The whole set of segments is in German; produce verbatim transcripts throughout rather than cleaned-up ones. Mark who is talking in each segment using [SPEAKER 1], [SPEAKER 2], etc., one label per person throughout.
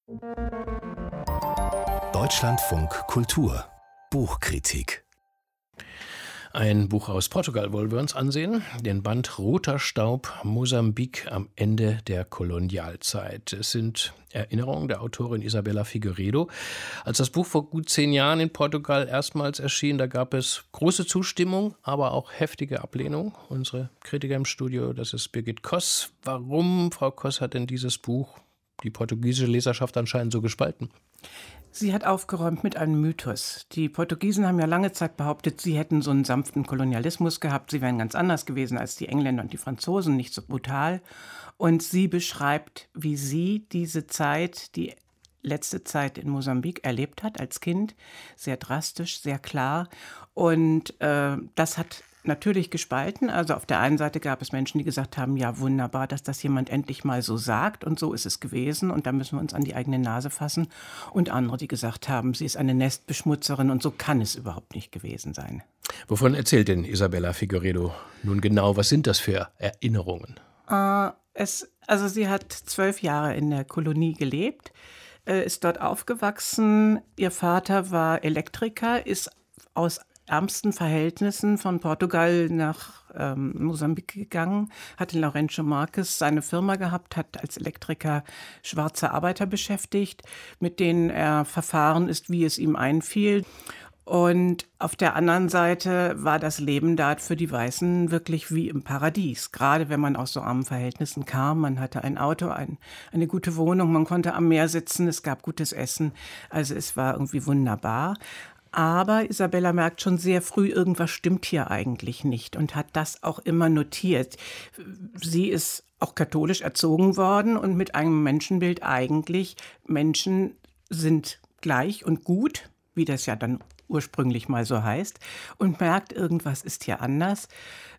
[SPEAKER 1] Deutschlandfunk Kultur Buchkritik.
[SPEAKER 2] Ein Buch aus Portugal wollen wir uns ansehen, den Band Roter Staub, Mosambik am Ende der Kolonialzeit. Es sind Erinnerungen der Autorin Isabella Figueiredo. Als das Buch vor gut zehn Jahren in Portugal erstmals erschien, da gab es große Zustimmung, aber auch heftige Ablehnung. Unsere Kritiker im Studio, das ist Birgit Koss. Warum, Frau Koss, hat denn dieses Buch die portugiesische Leserschaft anscheinend so gespalten?
[SPEAKER 3] Sie hat aufgeräumt mit einem Mythos. Die Portugiesen haben ja lange Zeit behauptet, sie hätten so einen sanften Kolonialismus gehabt. Sie wären ganz anders gewesen als die Engländer und die Franzosen, nicht so brutal. Und sie beschreibt, wie sie diese Zeit, die letzte Zeit in Mosambik erlebt hat als Kind. Sehr drastisch, sehr klar. Und äh, das hat natürlich gespalten. Also auf der einen Seite gab es Menschen, die gesagt haben, ja wunderbar, dass das jemand endlich mal so sagt und so ist es gewesen und da müssen wir uns an die eigene Nase fassen. Und andere, die gesagt haben, sie ist eine Nestbeschmutzerin und so kann es überhaupt nicht gewesen sein.
[SPEAKER 2] Wovon erzählt denn Isabella Figueiredo nun genau? Was sind das für Erinnerungen?
[SPEAKER 3] Äh, es, also sie hat zwölf Jahre in der Kolonie gelebt, äh, ist dort aufgewachsen. Ihr Vater war Elektriker, ist aus ärmsten Verhältnissen von Portugal nach ähm, Mosambik gegangen, hat in Lourenço Marques seine Firma gehabt, hat als Elektriker schwarze Arbeiter beschäftigt, mit denen er verfahren ist, wie es ihm einfiel. Und auf der anderen Seite war das Leben da für die Weißen wirklich wie im Paradies. Gerade wenn man aus so armen Verhältnissen kam. Man hatte ein Auto, ein, eine gute Wohnung, man konnte am Meer sitzen, es gab gutes Essen. Also es war irgendwie wunderbar. Aber Isabella merkt schon sehr früh, irgendwas stimmt hier eigentlich nicht und hat das auch immer notiert. Sie ist auch katholisch erzogen worden und mit einem Menschenbild eigentlich, Menschen sind gleich und gut, wie das ja dann ursprünglich mal so heißt, und merkt, irgendwas ist hier anders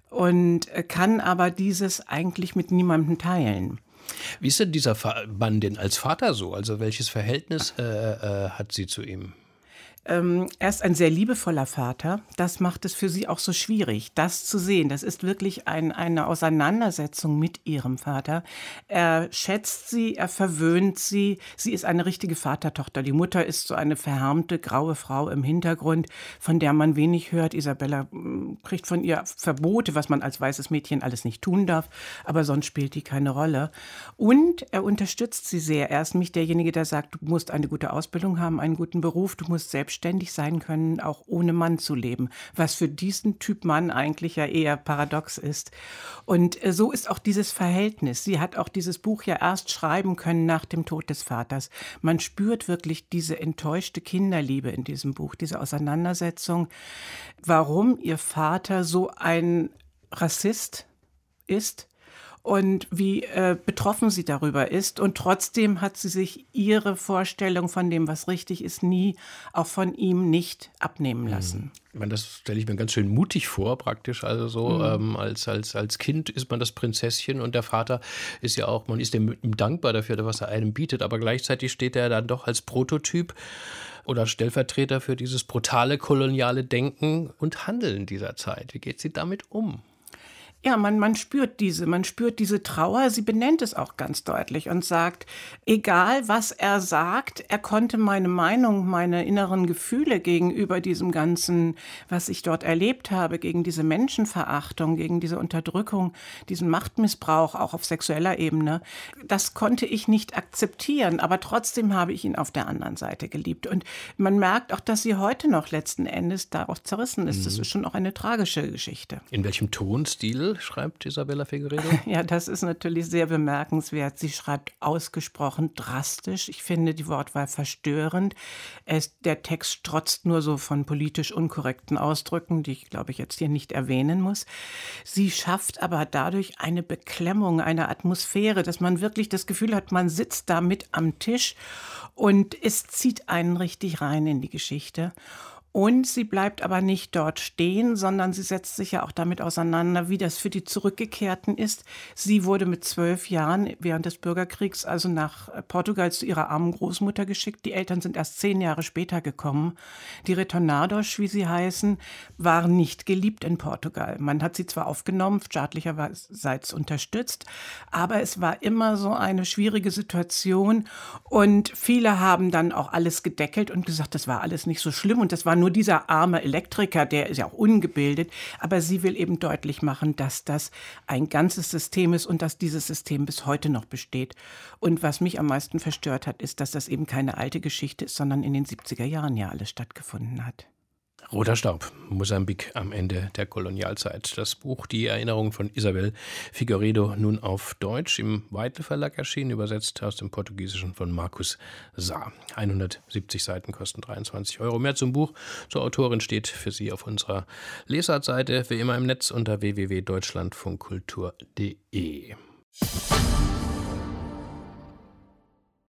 [SPEAKER 3] und kann aber dieses eigentlich mit niemandem teilen.
[SPEAKER 2] Wie ist denn dieser Mann denn als Vater so? Also welches Verhältnis äh, äh, hat sie zu ihm?
[SPEAKER 3] Ähm, er ist ein sehr liebevoller Vater. Das macht es für sie auch so schwierig, das zu sehen. Das ist wirklich ein, eine Auseinandersetzung mit ihrem Vater. Er schätzt sie, er verwöhnt sie. Sie ist eine richtige Vatertochter. Die Mutter ist so eine verhärmte, graue Frau im Hintergrund, von der man wenig hört. Isabella kriegt von ihr Verbote, was man als weißes Mädchen alles nicht tun darf. Aber sonst spielt die keine Rolle. Und er unterstützt sie sehr. Er ist nämlich derjenige, der sagt, du musst eine gute Ausbildung haben, einen guten Beruf, du musst selbst ständig sein können, auch ohne Mann zu leben, was für diesen Typ Mann eigentlich ja eher paradox ist. Und so ist auch dieses Verhältnis. Sie hat auch dieses Buch ja erst schreiben können nach dem Tod des Vaters. Man spürt wirklich diese enttäuschte Kinderliebe in diesem Buch, diese Auseinandersetzung, warum ihr Vater so ein Rassist ist und wie äh, betroffen sie darüber ist. Und trotzdem hat sie sich ihre Vorstellung von dem, was richtig ist, nie auch von ihm nicht abnehmen lassen.
[SPEAKER 2] Ich meine, das stelle ich mir ganz schön mutig vor, praktisch. Also so mhm. ähm, als, als, als Kind ist man das Prinzesschen und der Vater ist ja auch, man ist ihm dankbar dafür, was er einem bietet. Aber gleichzeitig steht er dann doch als Prototyp oder Stellvertreter für dieses brutale koloniale Denken und Handeln dieser Zeit. Wie geht sie damit um?
[SPEAKER 3] Ja, man, man spürt diese, man spürt diese Trauer. Sie benennt es auch ganz deutlich und sagt, egal was er sagt, er konnte meine Meinung, meine inneren Gefühle gegenüber diesem Ganzen, was ich dort erlebt habe, gegen diese Menschenverachtung, gegen diese Unterdrückung, diesen Machtmissbrauch, auch auf sexueller Ebene, das konnte ich nicht akzeptieren. Aber trotzdem habe ich ihn auf der anderen Seite geliebt. Und man merkt auch, dass sie heute noch letzten Endes darauf zerrissen ist. Mhm. Das ist schon auch eine tragische Geschichte.
[SPEAKER 2] In welchem Tonstil schreibt Isabella Figueiredo?
[SPEAKER 3] Ja, das ist natürlich sehr bemerkenswert. Sie schreibt ausgesprochen drastisch. Ich finde die Wortwahl verstörend. Es, der Text strotzt nur so von politisch unkorrekten Ausdrücken, die ich, glaube ich, jetzt hier nicht erwähnen muss. Sie schafft aber dadurch eine Beklemmung, eine Atmosphäre, dass man wirklich das Gefühl hat, man sitzt da mit am Tisch und es zieht einen richtig rein in die Geschichte. Und sie bleibt aber nicht dort stehen, sondern sie setzt sich ja auch damit auseinander, wie das für die Zurückgekehrten ist. Sie wurde mit zwölf Jahren während des Bürgerkriegs also nach Portugal zu ihrer armen Großmutter geschickt. Die Eltern sind erst zehn Jahre später gekommen. Die Retornados, wie sie heißen, waren nicht geliebt in Portugal. Man hat sie zwar aufgenommen, staatlicherseits unterstützt, aber es war immer so eine schwierige Situation und viele haben dann auch alles gedeckelt und gesagt, das war alles nicht so schlimm und das war nur dieser arme Elektriker, der ist ja auch ungebildet, aber sie will eben deutlich machen, dass das ein ganzes System ist und dass dieses System bis heute noch besteht. Und was mich am meisten verstört hat, ist, dass das eben keine alte Geschichte ist, sondern in den siebziger Jahren ja alles stattgefunden hat.
[SPEAKER 2] Roter Staub, Mosambik am Ende der Kolonialzeit. Das Buch Die Erinnerung von Isabel Figueiredo, nun auf Deutsch, im Weitel Verlag erschienen, übersetzt aus dem Portugiesischen von Markus Saar. hundertsiebzig Seiten kosten dreiundzwanzig Euro. Mehr zum Buch, zur Autorin steht für Sie auf unserer Lesartseite, wie immer im Netz unter w w w punkt deutschlandfunkkultur punkt d e.